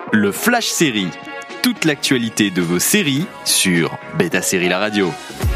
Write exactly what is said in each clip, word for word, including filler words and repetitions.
Le Flash Série. Toute l'actualité de vos séries sur Beta Série La Radio.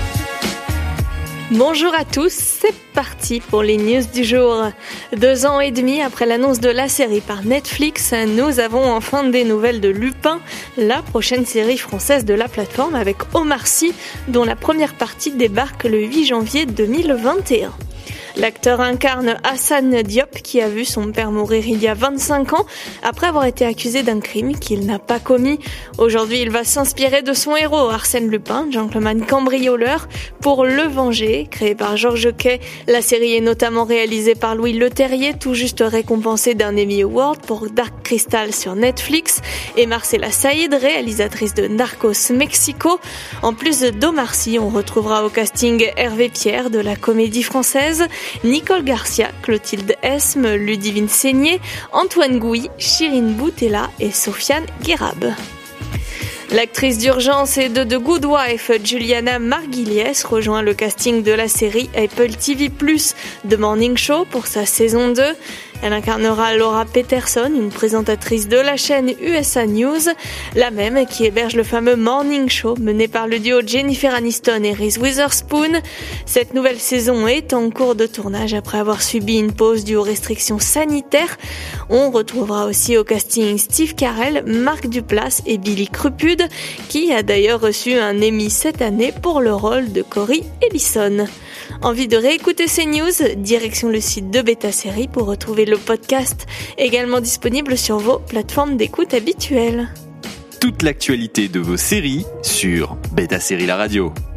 Bonjour à tous, c'est parti pour les news du jour. Deux ans et demi après l'annonce de la série par Netflix, nous avons enfin des nouvelles de Lupin, la prochaine série française de la plateforme avec Omar Sy, dont la première partie débarque le huit janvier deux mille vingt et un. L'acteur incarne Hassan Diop qui a vu son père mourir il y a vingt-cinq ans après avoir été accusé d'un crime qu'il n'a pas commis. Aujourd'hui, il va s'inspirer de son héros Arsène Lupin, gentleman cambrioleur, pour Le Venger. Créé par Georges Quay, la série est notamment réalisée par Louis Leterrier, tout juste récompensé d'un Emmy Award pour Dark Crystal sur Netflix, et Marcella Saïd, réalisatrice de Narcos Mexico. En plus d'Omar Sy, on retrouvera au casting Hervé Pierre de la Comédie Française, Nicole Garcia, Clotilde Esme, Ludivine Seigné, Antoine Gouy, Chirine Boutella et Sofiane Guérab. L'actrice d'urgence et de The Good Wife, Juliana Margulies, rejoint le casting de la série Apple T V plus, The Morning Show pour sa saison deux. Elle incarnera Laura Peterson, une présentatrice de la chaîne U S A News, la même qui héberge le fameux Morning Show mené par le duo Jennifer Aniston et Reese Witherspoon. Cette nouvelle saison est en cours de tournage après avoir subi une pause due aux restrictions sanitaires. On retrouvera aussi au casting Steve Carell, Marc Duplass et Billy Crupude, qui a d'ailleurs reçu un Emmy cette année pour le rôle de Corey Ellison. Envie de réécouter ces news? Direction le site de Beta Série pour retrouver le podcast, également disponible sur vos plateformes d'écoute habituelles. Toute l'actualité de vos séries sur Beta Série La Radio.